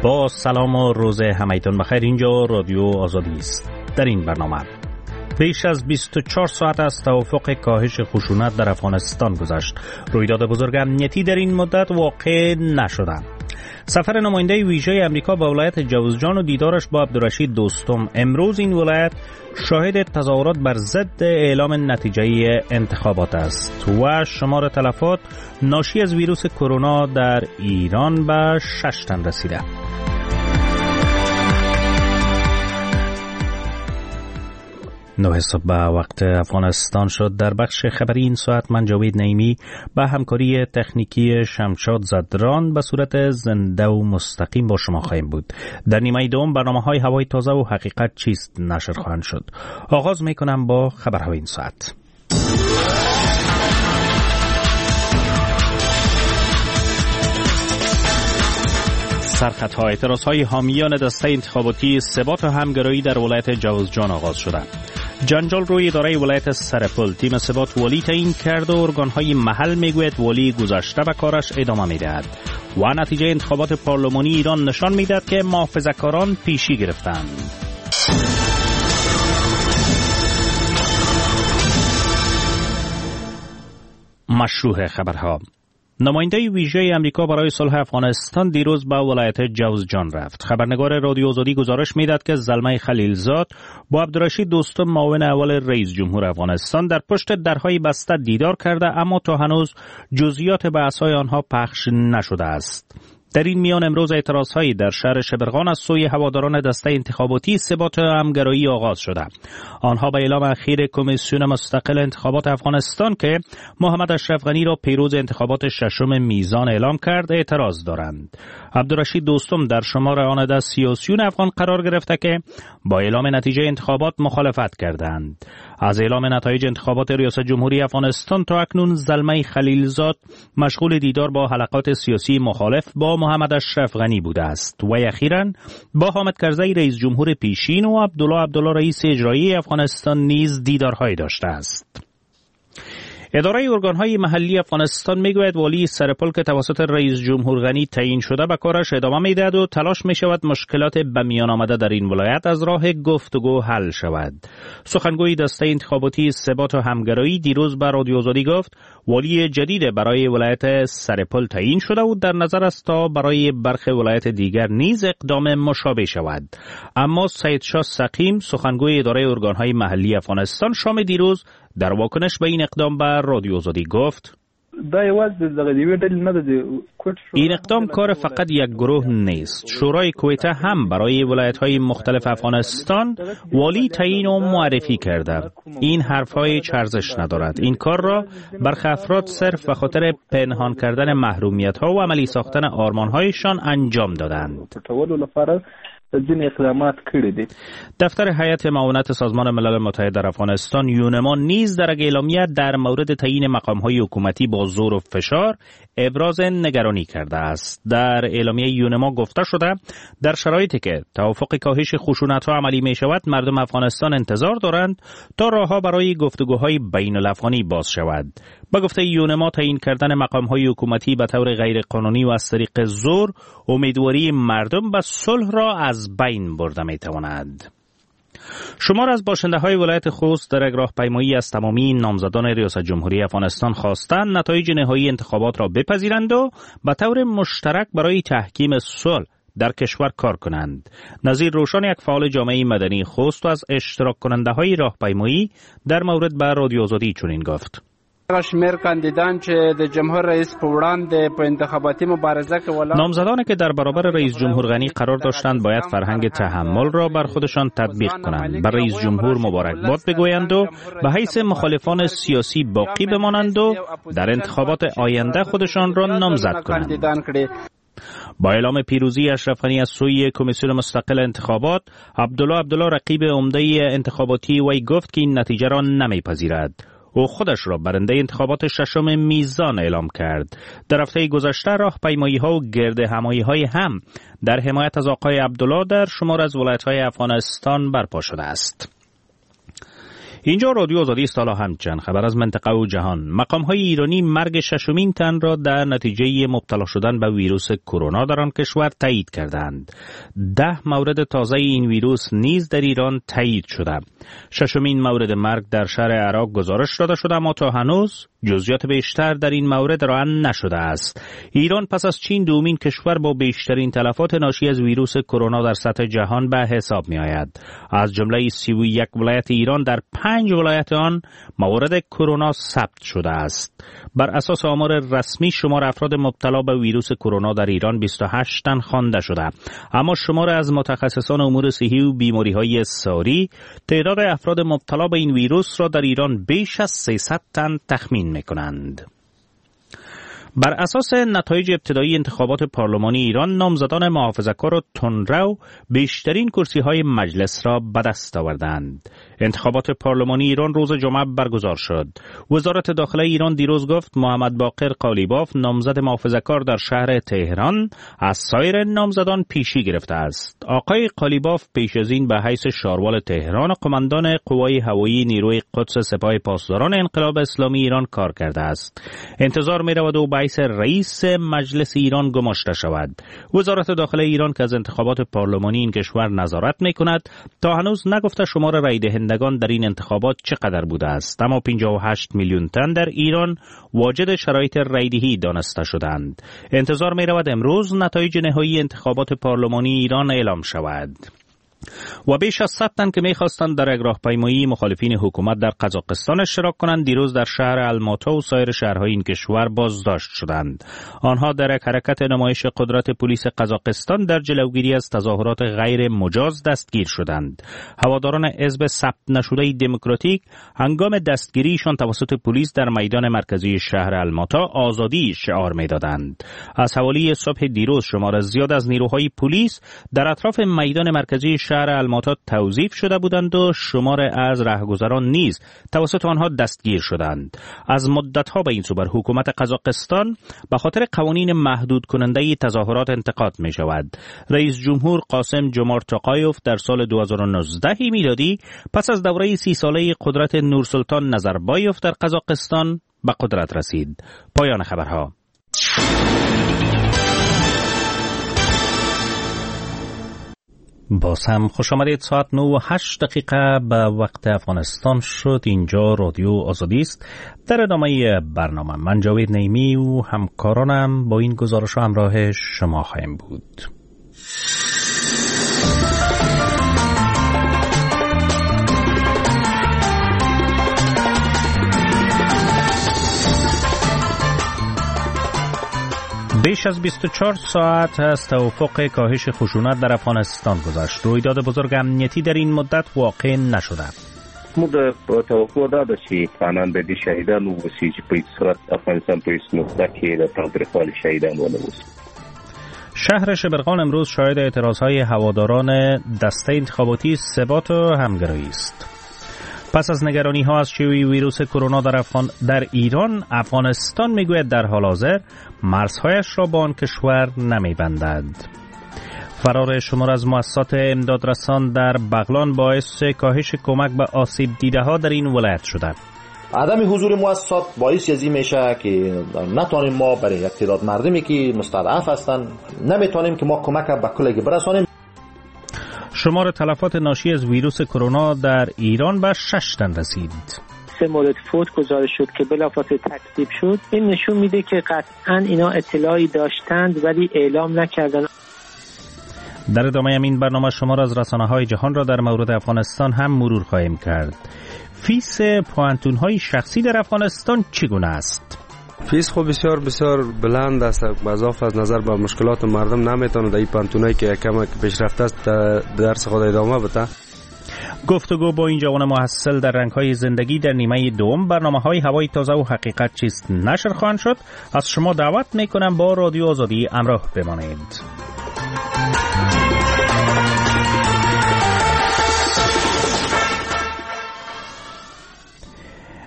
با سلام و روز همایتون بخیر. اینجا رادیو آزادی است. در این برنامه پیش از 24 ساعت از توافق کاهش خشونت در افغانستان گذشت. رویداد بزرگ امنیتی در این مدت واقع نشده. سفر نماینده ویژه امریکا به ولایت جوزجان و دیدارش با عبدالرشید دوستم. امروز این ولایت شاهد تظاهرات بر ضد اعلام نتیجه انتخابات است و شمار تلفات ناشی از ویروس کرونا در ایران به 6 تن رسیده. 9 صبح به وقت افغانستان شد. در بخش خبری این ساعت من جاوید نعیمی با همکاری تکنیکی شمشاد زدران به صورت زنده و مستقیم با شما خواهیم بود. در نیمه دوم برنامه‌های هوای تازه و حقیقت چیست نشر خواهند شد. آغاز می‌کنم با خبرهای این ساعت. سرخطها اعتراضهای حامیان دسته انتخاباتی ثبات و همگرایی در ولایت جوزجان آغاز شده. جنجال روی اداره ولایت سرپل. تیم ثبات ولی تعیین کرد و ارگانهای محل میگوید ولی گذشته به کارش ادامه میدهد و نتیجه انتخابات پارلمانی ایران نشان میدهد که محافظه‌کاران پیشی گرفتند. مشروع خبرها. نماینده ویژه امریکا برای صلح افغانستان دیروز به ولایت جوزجان رفت. خبرنگار رادیو آزادی گزارش میداد که زلمه خلیلزاد با عبدالرشید دوستم معاون اول رئیس جمهور افغانستان در پشت درهای بسته دیدار کرده، اما تا هنوز جزئیات بحث‌های آنها پخش نشده است. در این میان امروز اعتراضهایی در شهر شبرغان از سوی هواداران دسته انتخاباتی ثبات و همگرایی آغاز شده. آنها به اعلام اخیر کمیسیون مستقل انتخابات افغانستان که محمد اشرف غنی را پیروز انتخابات ششم میزان اعلام کرد اعتراض دارند. عبدالرشید دوستم در شمار آن از سیاسیون افغان قرار گرفته که با اعلام نتیجه انتخابات مخالفت کردند. از اعلام نتایج انتخابات ریاست جمهوری افغانستان تا اکنون زلمه خلیلزاد مشغول دیدار با حلقات سیاسی مخالف با محمد اشرف غنی بوده است و اخیراً با حامد کرزی رئیس جمهور پیشین و عبدالله رئیس اجرایی افغانستان نیز دیدارهای داشته است. اداره ارگانهای محلی افغانستان میگوید ولی سرپل که توسط رئیس جمهور غنی تعیین شده به کارش ادامه میدهد و تلاش میشود مشکلات به میان آمده در این ولایت از راه گفتگو حل شود. سخنگوی دسته انتخاباتی ثبات و همگرایی دیروز به رادیو آزادی گفت ولی جدید برای ولایت سرپل تعیین شده و در نظر است تا برای برخی ولایت دیگر نیز اقدام مشابه شود. اما سید شاه سقیم سخنگوی اداره ارگانهای محلی افغانستان شام دیروز در واکنش به این اقدام به رادیو آزادی گفت این اقدام کار فقط یک گروه نیست. شورای کویته هم برای ولایت‌های مختلف افغانستان ولی تعیین و معرفی کرده. این حرف‌های چرزش ندارد. این کار را برخی افراد صرف به خاطر پنهان کردن محرومیت‌ها و عملی ساختن آرمان‌هایشان انجام دادند. دفتر هیئت معاونت سازمان ملل متحد در افغانستان یونما نیز در اعلامیه در مورد تعیین مقام‌های حکومتی با زور و فشار ابراز نگرانی کرده است. در اعلامیه یونما گفته شده در شرایطی که توافق کاهش خشونت‌ها عملی می‌شود مردم افغانستان انتظار دارند تا راه‌ها برای گفتگوهای بین‌الافغانی باز شود. با گفته یونما تعیین کردن مقام‌های حکومتی به طور غیرقانونی و از طریق زور امیدواری مردم به صلح را از بین برده می‌تواند. شمار از باشنده‌های ولایت خوست در یک راهپیمایی از تمامی نامزدان ریاست جمهوری افغانستان خواستند نتایج نهایی انتخابات را بپذیرند و به طور مشترک برای تحکیم صلح در کشور کار کنند. نظیر روشن یک فعال جامعه مدنی خوست و از اشتراک کننده‌های راهپیمایی در مورد به رادیو آزادی چنین گفت: شمیر کاندیدان چې د جمهور رئیس په وړاندې په انتخاباتي مبارزه کې ولاړ نامزدانی که در برابر رئیس جمهور غنی قرار داشتند باید فرهنگ تحمل را بر خودشان تطبیق کنند، بر رئیس جمهور مبارکباد بگویند و به حیث مخالفان سیاسی باقی بمانند و در انتخابات آینده خودشان را نامزد کنند. با اعلام پیروزی اشرف غنی از سوی کمیسیون مستقل انتخابات، عبدالله رقیب عمده انتخاباتی وی گفت که این نتیجه را نمیپذیرد. او خودش را برنده انتخابات ششم میزان اعلام کرد. در هفته گذشته راهپیمایی‌ها و گردهمایی‌های هم در حمایت از آقای عبدالله در شمار از ولایت‌های افغانستان برپا شده است. اینجا رادیو آزادی است. حالا همچنین خبر از منطقه و جهان. مقام‌های ایرانی مرگ ششمین تن را در نتیجه مبتلا شدن به ویروس کرونا در آن کشور تایید کردند. 10 مورد تازه این ویروس نیز در ایران تایید شده. ششمین مورد مرگ در شهر عراق گزارش داده شده، اما تا هنوز جزئیات بیشتر در این مورد ارائه نشده است. ایران پس از چین دومین کشور با بیشترین تلفات ناشی از ویروس کرونا در سطح جهان به حساب می آید. از جمله 31 ولایت ایران در 5 ولایت آن موارد کرونا ثبت شده است. بر اساس آمار رسمی شمار افراد مبتلا به ویروس کرونا در ایران 28 تن خوانده شده، اما شمار از متخصصان امور صحی و بیماری‌های ساری تعداد افراد مبتلا به این ویروس را در ایران بیش از 300 تن تخمین می‌کنند. بر اساس نتایج ابتدایی انتخابات پارلمانی ایران، نامزدان محافظه‌کار و تندرو بیشترین کرسی‌های مجلس را به دست آوردند. انتخابات پارلمانی ایران روز جمعه برگزار شد. وزارت داخله ایران دیروز گفت محمد باقر قالیباف، نامزد محافظه‌کار در شهر تهران، از سایر نامزدان پیشی گرفته است. آقای قالیباف پیش از این به حیث شاروال تهران و قماندان قوای هوایی نیروی قدس سپاه پاسداران انقلاب اسلامی ایران کار کرده است. انتظار می‌رود او به حیث رئیس مجلس ایران گماشته شود. وزارت داخله ایران که از انتخابات پارلمانی این کشور نظارت می‌کند، تا هنوز نگفته شمار رای دهندگان در این انتخابات چقدر بوده است، اما 58 میلیون تن در ایران واجد شرایط رایدهی دانسته شدند. انتظار می‌رود امروز نتایج نهایی انتخابات پارلمانی ایران اعلام شود. و بیش از 100 تن که می‌خواستند در یک راهپیمایی مخالفین حکومت در قزاقستان اشتراک کنند، دیروز در شهر الماتا و سایر شهرهای این کشور بازداشت شدند. آنها در یک حرکت نمایش قدرت پلیس قزاقستان در جلوگیری از تظاهرات غیر مجاز دستگیر شدند. هواداران حزب ثبت نشده دموکراتیک هنگام دستگیریشان توسط پلیس در میدان مرکزی شهر الماتا آزادی شعار می‌دادند. از حوالی صبح دیروز شمار زیاد از نیروهای پلیس در اطراف میدان مرکزی شهر الماتا توظیف شده بودند و شمار از رهگذران نیز توسط آنها دستگیر شدند. از مدت‌ها به این سو بر حکومت قزاقستان به خاطر قوانین محدود کننده تظاهرات انتقاد می شود. رئیس جمهور قاسم جمارت توقایف در سال 2019 میلادی پس از دوره 30 ساله قدرت نورسلطان نظربایف در قزاقستان به قدرت رسید. پایان خبرها. باز هم خوش آمدید. ساعت 9:08 به وقت افغانستان شد. اینجا رادیو آزادی است. در ادامه برنامه من جاوید نیمی و همکارانم با این گزارش همراه شما خواهیم بود. بیش از 24 ساعت از توافق کاهش خشونت در افغانستان گذشت. رویداد بزرگ امنیتی در این مدت واقع نشده. موږ توقع داده چې افغانان به دې شهیدان ووسی چې په صورت افغانستان په هیڅ نقطه کې د تاوتریخوالي شهیدان ونوسی. شهر شبرغان امروز شاهد اعتراضهای هواداران دسته انتخاباتی ثبات و همگرایی است. پس از نگرانی ها از شیوع ویروس کرونا در ایران، افغانستان میگوید در حال حاضر مرزهایش را با آن کشور نمیبندد. فرار شمار از مؤسسات امدادرسان در بغلان باعث کاهش کمک به آسیب دیده ها در این ولایت شده. عدم حضور مؤسسات باعث ازی میشه که نتونیم ما برای یک تعداد مردمی که مستضعف هستند نمیتونیم که ما کمک به کلگی برسانیم. شمار تلفات ناشی از ویروس کرونا در ایران به 6 تن رسید. 3 مورد فوت گزارش شد که بلافاصله تکذیب شد. این نشون میده که قطعاً اینا اطلاعی داشتند ولی اعلام نکردند. در ادامه این برنامه شمار از رسانه‌های جهان را در مورد افغانستان هم مرور خواهیم کرد. فیس پوانتون‌های شخصی در افغانستان چگونه است؟ فیس خب بسیار بلند است. اضافه از نظر به مشکلات مردم نمیتونه در این پانتونایی که کم پیشرفته است درس خود ادامه بده. گفتگو با این جوان محصل در رنگ‌های زندگی در نیمه دوم برنامه‌های هوای تازه و حقیقت چیست نشر خواهند شد. از شما دعوت می‌کنم با رادیو آزادی همراه بمانید.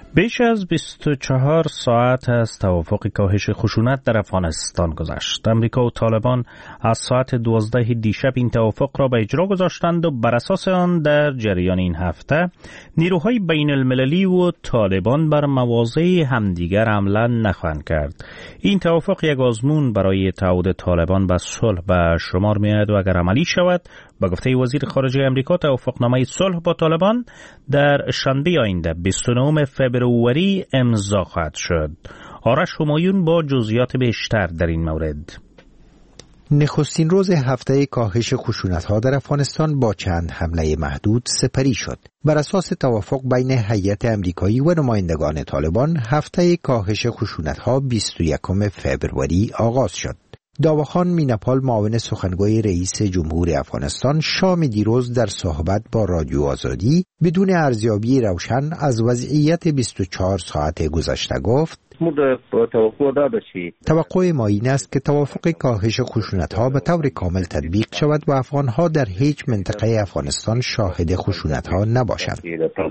بیش از 24 ساعت از توافق کاهش خشونت در افغانستان گذشت. امریکا و طالبان از ساعت 12 دیشب این توافق را به اجرا گذاشتند و بر اساس آن در جریان این هفته نیروهای بین المللی و طالبان بر مواضع همدیگر حمله نخواهند کرد. این توافق یک آزمون برای تعهد طالبان به صلح به شمار می‌آید و اگر عملی شود، با گفته وزیر خارجه امریکا، توافقنامه صلح با طالبان در شنبه آینده 29 فبروری امضا خواهد شد. آرش همایون با جزئیات بیشتر در این مورد. نخستین روز هفته کاهش خشونت‌ها در افغانستان با چند حمله محدود سپری شد. بر اساس توافق بین هیئت امریکایی و نمایندگان طالبان، هفته کاهش خشونت‌ها 21 فبروری آغاز شد. داوخان مینپال، معاون سخنگوی رئیس جمهور افغانستان، شام دیروز در صحبت با رادیو آزادی بدون ارزیابی روشن از وضعیت 24 ساعت گذشته گفت: توقع ما این است که توافق کاهش خشونت‌ها به طور کامل تطبیق شود و افغان‌ها در هیچ منطقه افغانستان شاهد خشونت‌ها نباشند.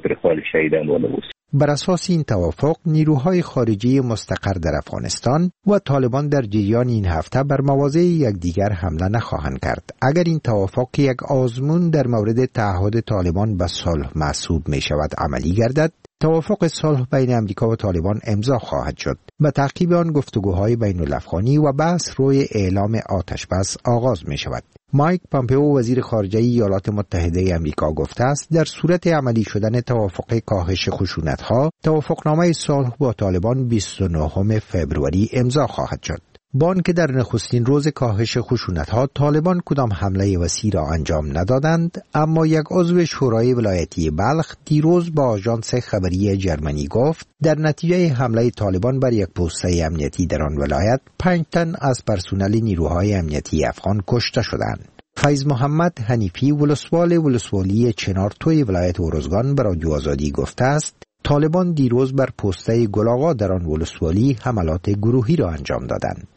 بر اساس این توافق، نیروهای خارجی مستقر در افغانستان و طالبان در جریان این هفته بر مواضع یکدیگر حمله نخواهند کرد. اگر این توافق یک آزمون در مورد تعهد طالبان به صلح محسوب می شود عملی گردد، توافق صلح بین امریکا و طالبان امضا خواهد شد. به تعقیب آن گفتگوهای بین الافغانی و بحث روی اعلام آتش بس آغاز می شود. مایک پامپئو، وزیر خارجه ایالات متحده امریکا، گفته است در صورت عملی شدن توافق کاهش خشونت‌ها، توافقنامه صلح با طالبان 29 فبروری امضا خواهد شد. با آنکه در نخستین روز کاهش خشونت‌ها طالبان کدام حمله وسیع را انجام ندادند، اما یک عضو شورای ولایتی بلخ دیروز با آژانس خبری جرمنی گفت در نتیجه حمله طالبان بر یک پوسته امنیتی در آن ولایت 5 تن از پرسنل نیروهای امنیتی افغان کشته شدند. فیض محمد حنیفی، ولسوالی چنارتوی ولایت اروزگان، به رادیو آزادی گفته است طالبان دیروز بر پوسته گلاغا در آن ولسوالی حملات گروهی را انجام دادند.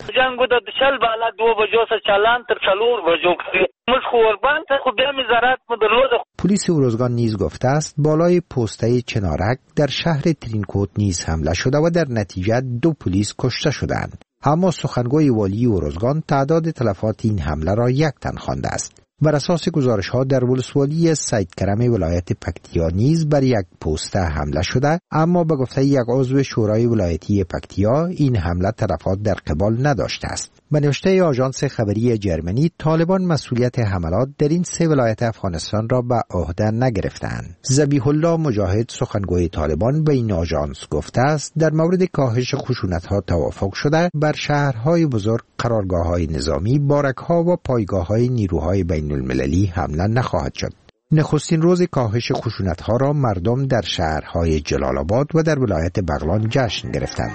پلیس اروزگان نیز گفته است بالای پوسته چنارک در شهر ترینکوت نیز حمله شده و در نتیجه 2 پلیس کشته شدند. اما سخنگوی والی اروزگان تعداد تلفات این حمله را 1 تن خوانده است. بر اساس گزارش‌ها در ولسوالی سید کرم ولایت پکتیا نیز بر یک پوسته حمله شده، اما به گفته یک عضو شورای ولایتی پکتیا این حمله تلفات در قبال نداشته است. به نوشته آژانس خبری جرمنی، طالبان مسئولیت حملات در این 3 ولایت افغانستان را به عهده نگرفتند. ذبیح الله مجاهد، سخنگوی طالبان، به این آژانس گفته است در مورد کاهش خشونت‌ها توافق شده بر شهرهای بزرگ، قرارگاه‌های نظامی، بارک‌ها و پایگاه‌های نیروهای بین المللی حمله نخواهد شد. نخستین روز کاهش خشونت‌ها را مردم در شهرهای جلال آباد و در ولایت بغلان جشن گرفتند.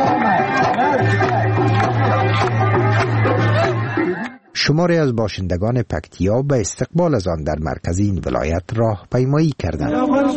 شماری از باشندگان پکتیا به استقبال از آن در مرکز این ولایت راهپیمایی کردند.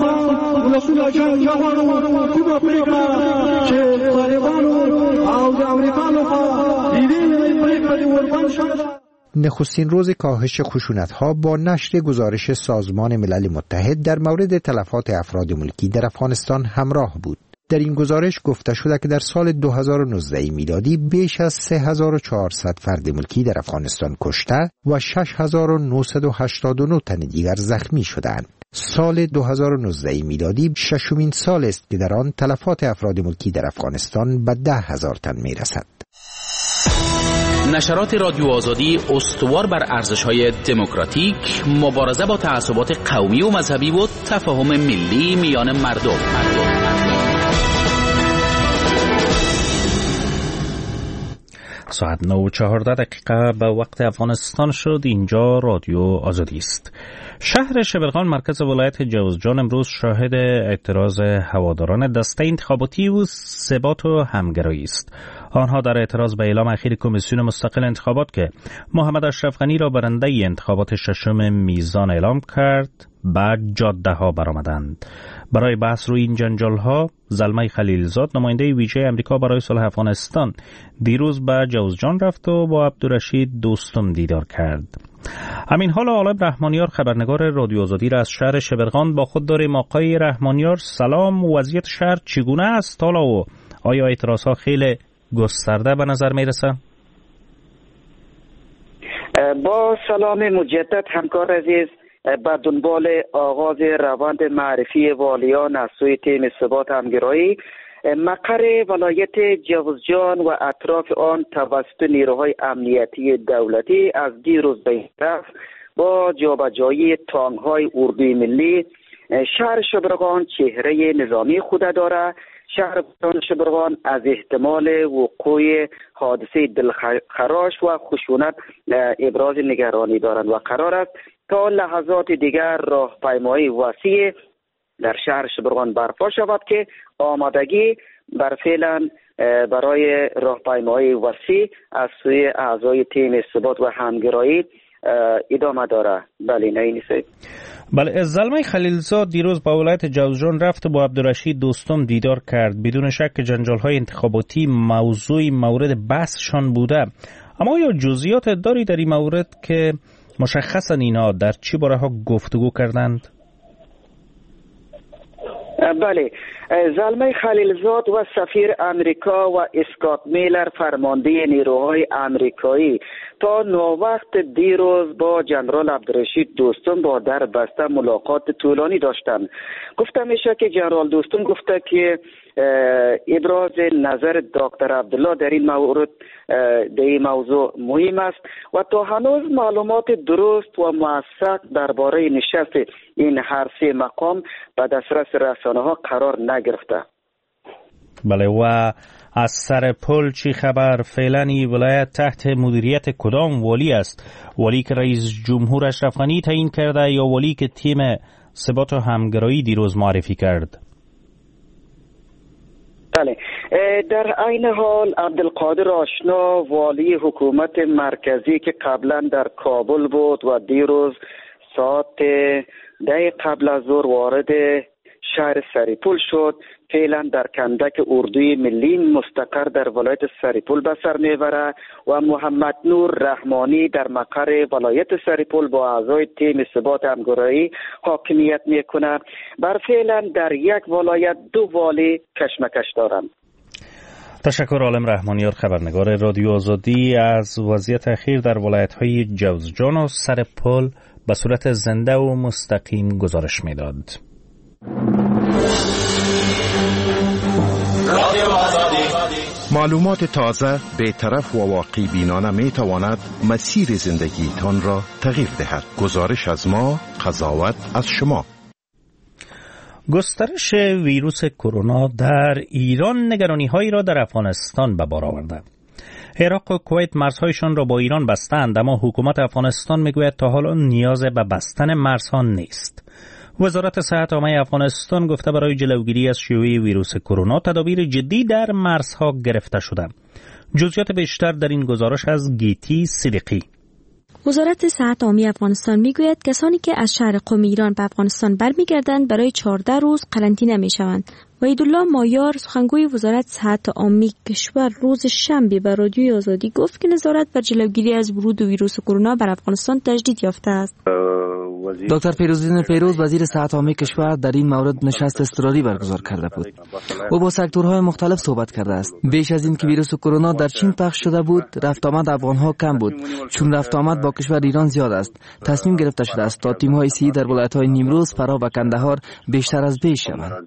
نخستین روز کاهش خشونت‌ها با نشر گزارش سازمان ملل متحد در مورد تلفات افراد ملکی در افغانستان همراه بود. در این گزارش گفته شده که در سال 2019 میلادی بیش از 3400 فرد ملکی در افغانستان کشته و 6989 تن دیگر زخمی شدند. سال 2019 میلادی ششمین سال است که در آن تلفات افراد ملکی در افغانستان به 10,000 تن میرسد. نشرات رادیو آزادی استوار بر ارزش‌های دموکراتیک، مبارزه با تعصبات قومی و مذهبی و تفاهم ملی میان مردم. ساعت 9:14 به وقت افغانستان شد. اینجا رادیو آزادی است. شهر شبرغان مرکز ولایت جوزجان امروز شاهد اعتراض هواداران دسته انتخاباتی و ثبات و همگرایی است. آنها در اعتراض به اعلام اخیر کمیسیون مستقل انتخابات که محمد اشرف غنی را برنده انتخابات ششم میزان اعلام کرد، بعد جاده ها برآمدند. برای بحث روی این جنجال ها، زلمه خلیلزاد، نماینده ویژه امریکا برای صلح افغانستان، دیروز به جوزجان رفت و با عبدالرشید دوستم دیدار کرد. همین حال عالم رحمانیار خبرنگار رادیو آزادی را از شهر شبرغان با خود داریم. آقای رحمانیار سلام، وضعیت شهر چگونه است حالا و آیا اعتراضها خیلی گسترده به نظر میرسه؟ با سلام مجدد همکار عزیز، به دنبال آغاز روند معرفی والیان از سوی تیم ثبات همگرایی، مقر ولایت جوزجان و اطراف آن توسط نیروهای امنیتی دولتی از دیروز به طرف با جابجایی تانک‌های اردوی ملی شهر شبرغان چهره نظامی خود دارد. شهر شبرغان از احتمال وقوع حادثه دلخراش و خشونت ابراز نگرانی دارند و قرار است تا لحظات دیگر راهپیمایی وسیع در شهر شبرغان برپا شود که آمادگی فعلا برای راهپیمایی وسیع از سوی اعضای تیم ثبات و همگرایی ادامه داره. بله نه نیست. بله، زلمه خلیلزاد دیروز با ولایت جوزجان رفت با عبدالرشید دوستم دیدار کرد. بدون شک جنجال‌های انتخاباتی مورد بحثشان بوده، اما یا جزئیات داری در این مورد که مشخصا اینا در چی باره‌ها گفتگو کردند؟ بله، زلمه خلیلزاد و سفیر امریکا و اسکات میلر فرمانده نیروهای امریکایی تا نووقت دیروز با جنرال عبدالرشید دوستم با در بسته ملاقات طولانی داشتند. گفته میشه که جنرال دوستم گفته که ابراز نظر دکتر عبدالله در این موضوع مهم است و تا هنوز معلومات درست و موثق درباره نشست این هر سه مقام به دسترس رسانه ها قرار نگرفته. بله، و از سر پل چی خبر؟ فعلا این ولایت تحت مدیریت کدام والی است؟ والی که رئیس جمهور اشرف غنی تعیین کرده یا والی که تیم ثبات و همگرایی دیروز معرفی کرد؟ بله، در عین حال عبدالقادر آشنا والی حکومت مرکزی که قبلا در کابل بود و دیروز ساعت 10 قبل از ظهر وارد شهر سریپول شد، فعلا در کندک اردوی ملی مستقر در ولایت سریپول به سر میبره و محمد نور رحمانی در مقر ولایت سریپول با اعضای تیم ثبات همگرایی حاکمیت میکنه. بر فعلا در یک ولایت دو والی کشمکش دارند. تشکر عالم رحمانیار خبرنگار رادیو آزادی از وضعیت اخیر در ولایت‌های جوزجان و سرپل به صورت زنده و مستقیم گزارش میداد. معلومات تازه، بی‌طرف و واقعی بینانه می تواند مسیر زندگیتان را تغییر دهد. گزارش از ما، قضاوت از شما. گسترش ویروس کرونا در ایران نگرانی‌هایی را در افغانستان به بار آورده. عراق و کویت مرزهایشان را با ایران بستند، اما حکومت افغانستان میگوید تا حالا نیاز به بستن مرزها نیست. وزارت صحت عامه افغانستان گفته برای جلوگیری از شیوع ویروس کرونا تدابیر جدی در مرزها گرفته شده. جزئیات بیشتر در این گزارش از گیتی صدیقی. وزارت صحت عامه افغانستان میگوید کسانی که از شهر قم ایران به افغانستان برمیگردند برای 14 روز قرنطینه میشوند. وحیدالله مایار سخنگوی وزارت صحت عامه کشور روز شنبه به رادیوی آزادی گفت که نظارت بر جلوگیری از ورود ویروس کرونا بر افغانستان تجدید یافته است. دکتر فیروزدین پیروز وزیر صحت عامه کشور در این مورد نشست اضطراری برگزار کرده بود. او با سکتورهای مختلف صحبت کرده است. بیش از این که ویروس کرونا در چین پخش شده بود، رفت آمد افغان‌ها کم بود، چون رفت آمد با کشور ایران زیاد است. تصمیم گرفته شده است تا تیم‌های صحی در ولایت‌های نیمروز، فرا و کندهار بیشتر از پیش شوند.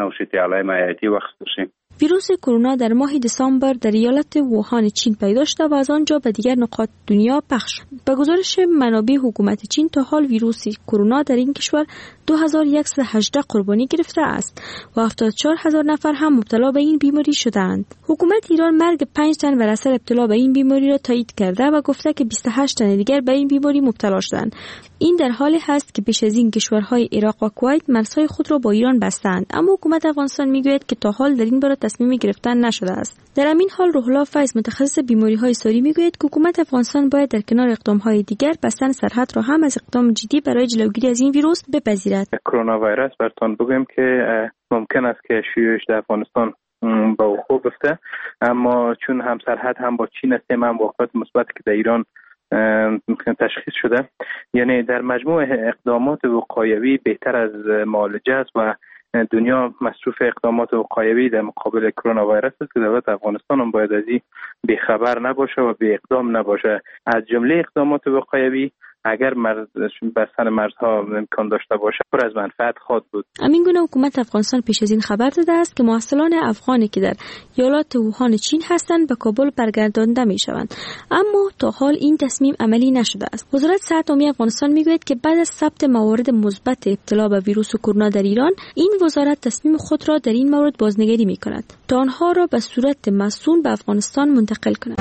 ویروس کرونا در ماه دسامبر در ایالت ووهان چین پیدا شد و از آنجا به دیگر نقاط دنیا پخش شد. به گزارش منابع حکومت چین تا حال ویروس کرونا در این کشور 2118 قربانی گرفته است و 74000 نفر هم مبتلا به این بیماری شدند. حکومت ایران مرگ 5 تن بر اثر ابتلا به این بیماری را تایید کرده و گفته که 28 تن دیگر به این بیماری مبتلا شدند. این در حالی هست که پیش از این کشورهای عراق و کویت مرزهای خود را با ایران بستند، اما حکومت افغانستان میگوید که تا حال در این باره تصمیمی گرفتن نشده است. در همین حال روح الله فیض متخصص بیماری‌های ساری میگوید که حکومت افغانستان باید در کنار اقدام‌های دیگر بستن سرحد را هم از اقدام جدی برای جلوگیری از این ویروس بپذیرد. کرونا ویروس براتون بگم که ممکن است که شیوعش در افغانستان با وقوع بیفته، اما چون هم سرحد هم با چین است، هم واقعیت مثبت که در ایران تشخیص شده. یعنی در مجموع اقدامات وقایوی بهتر از معالجه است و دنیا مصروف اقدامات وقایوی در مقابل کرونا ویروس است که دولت افغانستان هم باید از این بی‌خبر نباشه و بی اقدام نباشه. از جمله اقدامات وقایوی اگر بستن مرزها امکان داشته باشه پر از منفعت خواهد بود. همین گونه حکومت افغانستان پیش از این خبر داده است که محصلان افغانی که در ایالات ووهان چین هستند به کابل برگردانده می شوند، اما تا حال این تصمیم عملی نشده است. وزارت صحت عامه افغانستان میگوید که بعد از ثبت موارد مثبت ابتلا به ویروس کرونا در ایران، این وزارت تصمیم خود را در این مورد بازنگری می کند تا آنها را به صورت مسئول به افغانستان منتقل کند.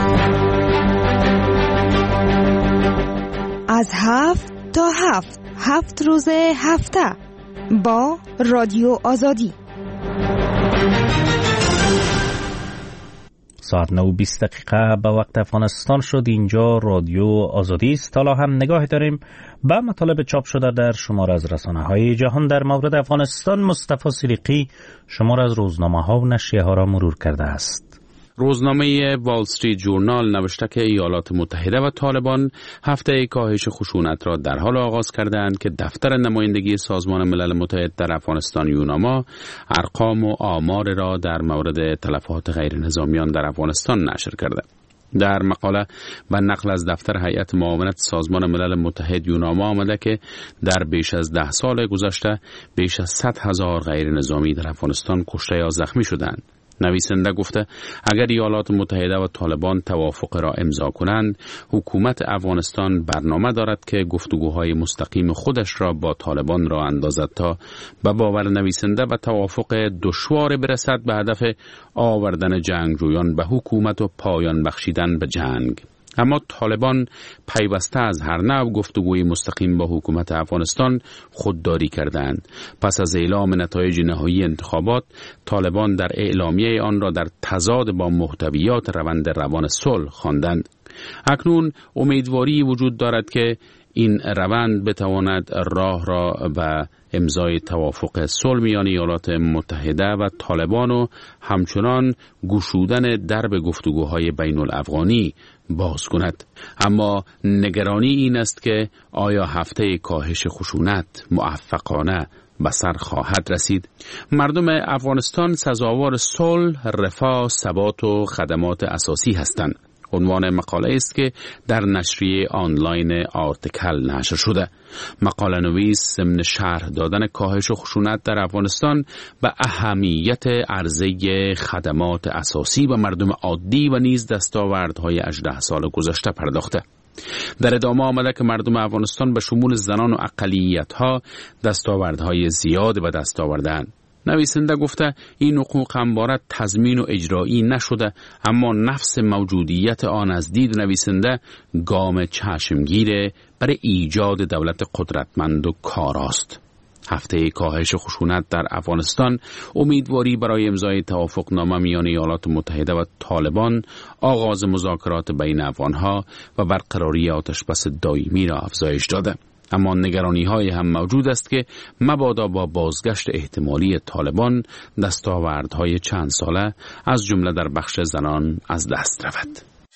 از 7 تا 7 روز هفته با رادیو آزادی. ساعت 9:20 به وقت افغانستان شد. اینجا رادیو آزادی است. حالا هم نگاهی داریم به مطالب چاپ شده در شمار از رسانه‌های جهان در مورد افغانستان. مصطفی صدیقی شمار از روزنامه‌ها و نشریه‌ها را مرور کرده است. روزنامه وال استریت جورنال نوشته که ایالات متحده و طالبان هفته کاهش خشونت را در حال آغاز کردند که دفتر نمایندگی سازمان ملل متحد در افغانستان یوناما ارقام و آمار را در مورد تلفات غیر نظامیان در افغانستان نشر کرده. در مقاله و نقل از دفتر هیئت معاونت سازمان ملل متحد یوناما آمده که در بیش از 10 سال گذشته بیش از 100,000 غیر نظامی در افغانستان کشته یا زخمی شدند. نویسنده گفته اگر ایالات متحده و طالبان توافق را امضا کنند، حکومت افغانستان برنامه دارد که گفتگوهای مستقیم خودش را با طالبان را اندازد تا به باور نویسنده و توافق دشوار برسد به هدف آوردن جنگجویان به حکومت و پایان بخشیدن به جنگ. اما طالبان پیوسته از هر نوع گفتگوی مستقیم با حکومت افغانستان خودداری کردند. پس از اعلام نتایج نهایی انتخابات، طالبان در اعلامیه آن را در تضاد با محتویات روند روان صلح خواندند. اکنون امیدواری وجود دارد که این روند بتواند راه را به امضای توافق صلح میان ایالات متحده و طالبان و همچنان گشودن درب گفتگوهای بین الافغانی باز کند. اما نگرانی این است که آیا هفته کاهش خشونت موفقانه به سر خواهد رسید؟ مردم افغانستان سزاوار صلح، رفاه، ثبات و خدمات اساسی هستند. عنوان مقاله است که در نشریه آنلاین آرتیکل نشر شده. مقاله نویس ضمن شرح دادن کاهش خشونت در افغانستان به اهمیت عرضه خدمات اساسی به مردم عادی و نیز دستاوردهای 18 سال گذشته پرداخته. در ادامه آمده که مردم افغانستان به شمول زنان و اقلیت‌ها دستاوردهای زیاد به دست آوردند. نویسنده گفته این حقوق همواره تضمین و اجرایی نشده، اما نفس موجودیت آن از دید نویسنده گام چشمگیر برای ایجاد دولت قدرتمند و کاراست. هفته کاهش خشونت در افغانستان امیدواری برای امضای توافقنامه میان ایالات متحده و طالبان، آغاز مذاکرات بین افغانها و برقراری آتشبس دائمی را افزایش داده. اما نگرانی‌های هم موجود است که مبادا با بازگشت احتمالی طالبان دستاوردهای چند ساله از جمله در بخش زنان از دست رود.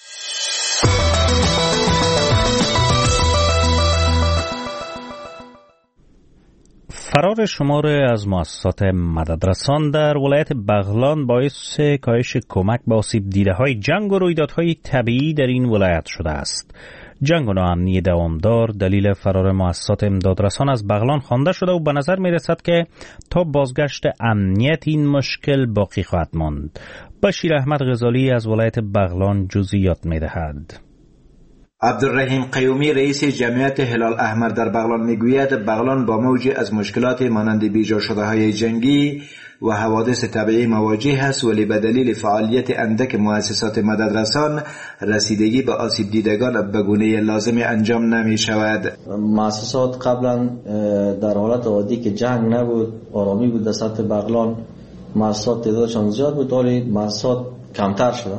فرار شمار از مؤسسات مددرسان در ولایت بغلان باعث کاهش کمک به آسیب دیده‌های جنگ و رویدادهای طبیعی در این ولایت شده است. جنگ و ناامنی دوامدار دلیل فرار مؤسسات امدادرسان از بغلان خوانده شده و به نظر می رسد که تا بازگشت امنیت این مشکل باقی خواهد ماند. بشیر احمد غزالی از ولایت بغلان جزئیات می دهد. عبدالرحیم قیومی رئیس جمعیت هلال احمر در بغلان میگوید بغلان با موجی از مشکلات مانند بیجا شده های جنگی و حوادث طبیعی مواجه است، ولی به دلیل فعالیت اندک مؤسسات مددرسان رسیدگی به آسیب دیدگان به گونه لازم انجام نمی شود. مؤسسات قبلا در حالت عادی که جنگ نبود، آرامی بود در سطح بغلان، مؤسسات تعدادشان زیاد بود، ولی مؤسسات کمتر شده.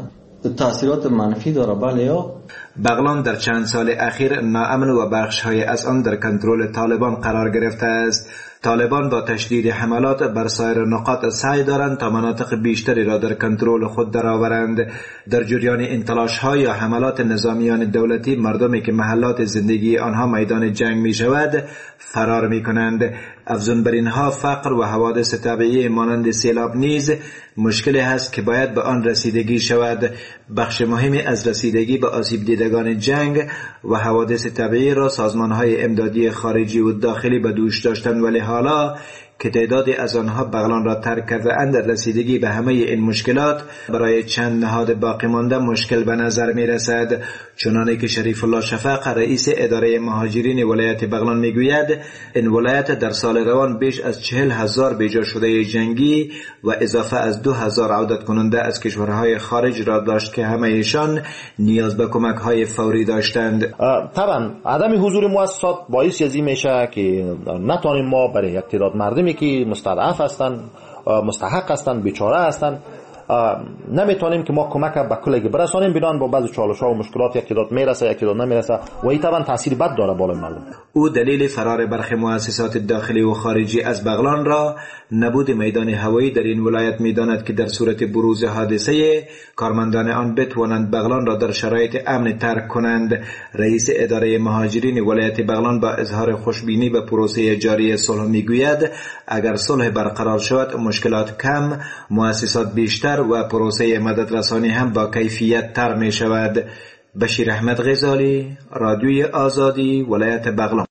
تاثیرات منفی داره. بله یا بغلان در چند سال اخیر ناامن و بخش‌های از آن در کنترل طالبان قرار گرفته است. طالبان با تشدید حملات بر سایر نقاط سعی دارند تا مناطق بیشتری را در کنترل خود درآورند. در جریان این تلاش‌ها یا حملات نظامیان دولتی، مردمی که محلات زندگی آنها میدان جنگ می شود فرار می کنند. افزون بر اینها فقر و حوادث طبیعی مانند سیلاب نیز مشکلی هست که باید به آن رسیدگی شود. بخش مهمی از رسیدگی به آسیب دیدگان جنگ و حوادث طبیعی را سازمان‌های امدادی خارجی و داخلی به دوش داشتند، ولی حالا که تعدادی از آنها بغلان را ترک کرده اند، رسیدگی به همه این مشکلات برای چند نهاد باقی مانده مشکل به نظر می رسد. چنانه که شریف الله شفق رئیس اداره مهاجرین ولایت بغلان می گوید، این ولایت در سال روان بیش از 40,000 بیجا شده جنگی و اضافه از 2,000 عودت کننده از کشورهای خارج را داشت که همه ایشان نیاز به کمک های فوری داشتند. طبعا عدم حضور مؤسسات باعث از این میشه که نتوانیم ما برای یک تعداد مردمی که مستضعف هستند، مستحق هستند، بیچاره هستند، نمیتونیم که ما کمک به کلگی برسانیم. بنان با بعضی چالش‌ها و مشکلات یک تعداد میرسه، یک تعداد نمیرسه و این طبعا تاثیر بد داره بالای مردم. او دلیل فرار برخی مؤسسات داخلی و خارجی از بغلان را نبود میدان هوایی در این ولایت میداند که در صورت بروز حادثه کارمندان آن بتوانند بغلان را در شرایط امن ترک کنند. رئیس اداره مهاجرین ولایت بغلان با اظهار خوشبینی به پروسه جاری صلح میگوید اگر صلح برقرار شود مشکلات کم، مؤسسات بیشتر و پروسه مدد رسانی هم با کیفیت تر می شود. بشیر احمد غزالی، رادیوی آزادی، ولایت بغلان.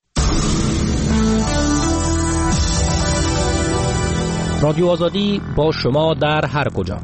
رادیو آزادی با شما در هر کجا.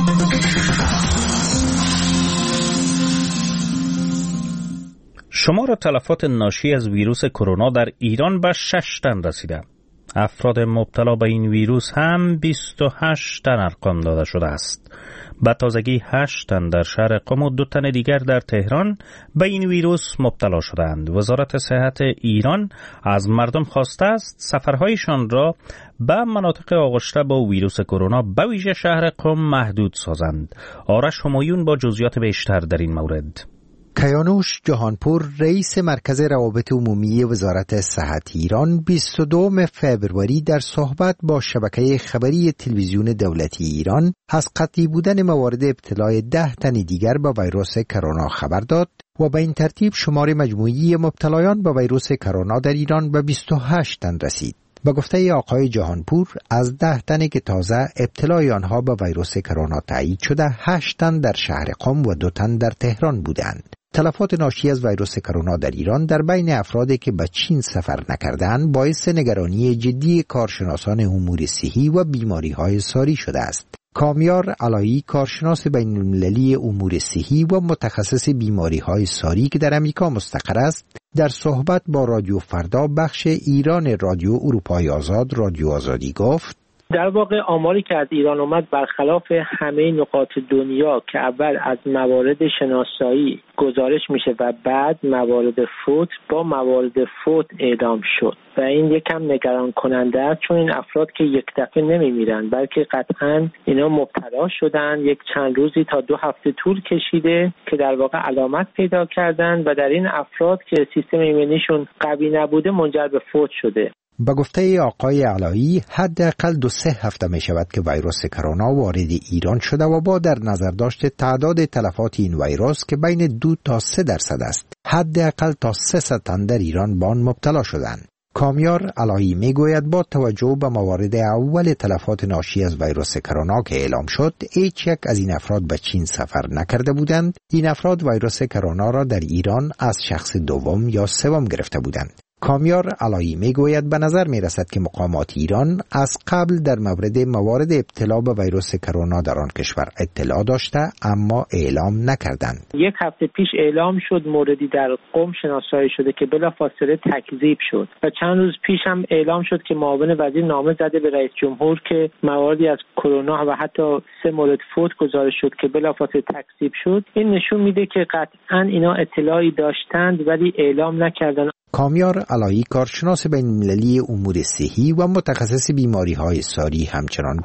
شمار تلفات ناشی از ویروس کرونا در ایران به 6 تن رسیده. افراد مبتلا به این ویروس هم 28 تن ارقام داده شده است. به تازگی 8 تن در شهر قم و 2 تن دیگر در تهران به این ویروس مبتلا شدند. وزارت صحت ایران از مردم خواسته است سفرهایشان را به مناطق آغشته با ویروس کرونا به ویژه شهر قم محدود سازند. آرش همایون با جزئیات بیشتر در این مورد. کیانوش جهانپور رئیس مرکز روابط عمومی وزارت صحت ایران 22 فوریه در صحبت با شبکه خبری تلویزیون دولتی ایران از قطعی بودن موارد ابتلای 10 تن دیگر به ویروس کرونا خبر داد و به این ترتیب شمار مجموعی مبتلایان به ویروس کرونا در ایران به 28 تن رسید. به گفته آقای جهانپور از 10 تنی که تازه ابتلای آنها به ویروس کرونا تایید شده 8 تن در شهر قم و 2 تن در تهران بودند. تلفات ناشی از ویروس کرونا در ایران در بین افرادی که به چین سفر نکردند باعث نگرانی جدی کارشناسان امور صحی و بیماری‌های ساری شده است. کامیار علایی کارشناس بین‌المللی امور صحی و متخصص بیماری‌های ساری که در امریکا مستقر است در صحبت با رادیو فردا بخش ایران رادیو اروپای آزاد رادیو آزادی گفت در واقع آماری که از ایران اومد برخلاف همه نقاط دنیا که اول از موارد شناسایی گزارش میشه و بعد موارد فوت با موارد فوت اعلام شد و این یکم نگران کننده است، چون این افراد که یک دفعه نمیمیرن بلکه قطعاً اینا مبتلا شدن، یک چند روزی تا 2 هفته طول کشیده که در واقع علامت پیدا کردن و در این افراد که سیستم ایمنیشون قوی نبوده منجر به فوت شده. با گفته آقای علایی حداقل 2-3 هفته می شود که ویروس کرونا وارد ایران شده و با در نظر داشت تعداد تلفات این ویروس که بین 2 تا 3% است حداقل تا 300 تن در ایران با آن مبتلا شدند. کامیار علایی می گوید با توجه به موارد اول تلفات ناشی از ویروس کرونا که اعلام شد هیچ یک از این افراد به چین سفر نکرده بودند. این افراد ویروس کرونا را در ایران از شخص دوم یا سوم گرفته بودند. کامیار علایی می گوید به نظر می رسد که مقامات ایران از قبل در مورد موارد ابتلا به ویروس کرونا در آن کشور اطلاع داشته اما اعلام نکردند. 1 هفته پیش اعلام شد موردی در قم شناسایی شده که بلافاصله تکذیب شد و چند روز پیش هم اعلام شد که معاون وزیر نامه زده به رئیس جمهور که مواردی از کرونا و حتی 3 مورد فوت گزارش شد که بلافاصله تکذیب شد. این نشون میده که قطعاً اینا اطلاعی داشتند ولی اعلام نکردند. کامیار علایی کارشناس بین‌المللی امور صحی و متخصص بیماری‌های ساری همچنان گفت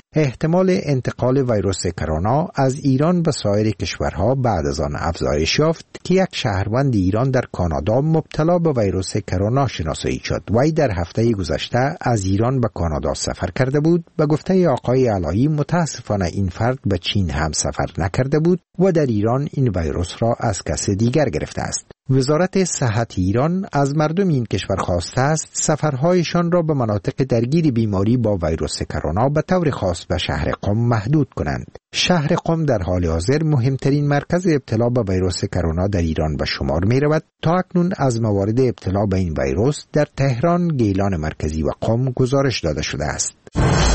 احتمال انتقال ویروس کرونا از ایران به سایر کشورها بعد از آن افزایش یافت که یک شهروند ایران در کانادا مبتلا به ویروس کرونا شناسایی شد. وی در هفته گذشته از ایران به کانادا سفر کرده بود. به گفته آقای علایی متاسفانه این فرد به چین هم سفر نکرده بود و در ایران این ویروس را از کس دیگر گرفته است. وزارت صحت ایران از مردم این کشور خواسته است سفرهایشان را به مناطق درگیر بیماری با ویروس کرونا به طور خاص به شهر قم محدود کنند. شهر قم در حال حاضر مهمترین مرکز ابتلا به ویروس کرونا در ایران به شمار می رود. تا اکنون از موارد ابتلا به این ویروس در تهران، گیلان مرکزی و قم گزارش داده شده است.